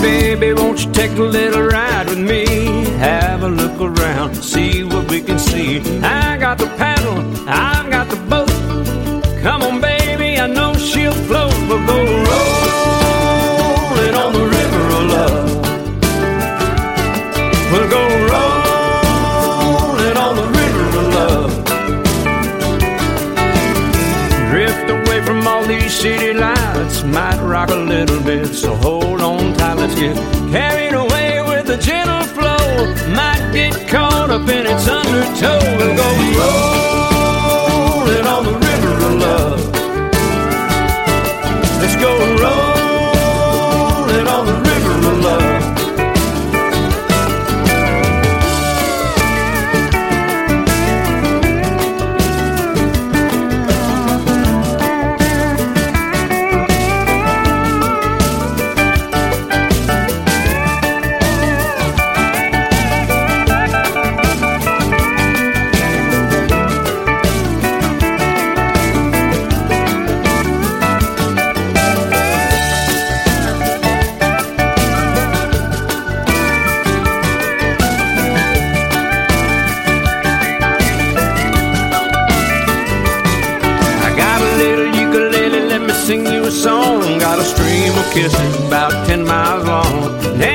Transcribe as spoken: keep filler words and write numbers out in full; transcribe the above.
baby, won't you take a little ride with me? Have a look around, see what we can see. I got the paddle, I've got the boat. Come on, baby, I know she'll float. We'll go rolling on the river of love. We'll go rolling on the river of love. Drift away from all these city lights. Might rock a little bit, so hold on tight. Let's get carried away with the gentle flow. Might get caught up in its undertow. We'll go rolling on the river of love. Let's go rolling on the river of love. Sing you a song, got a stream of kisses about ten miles long.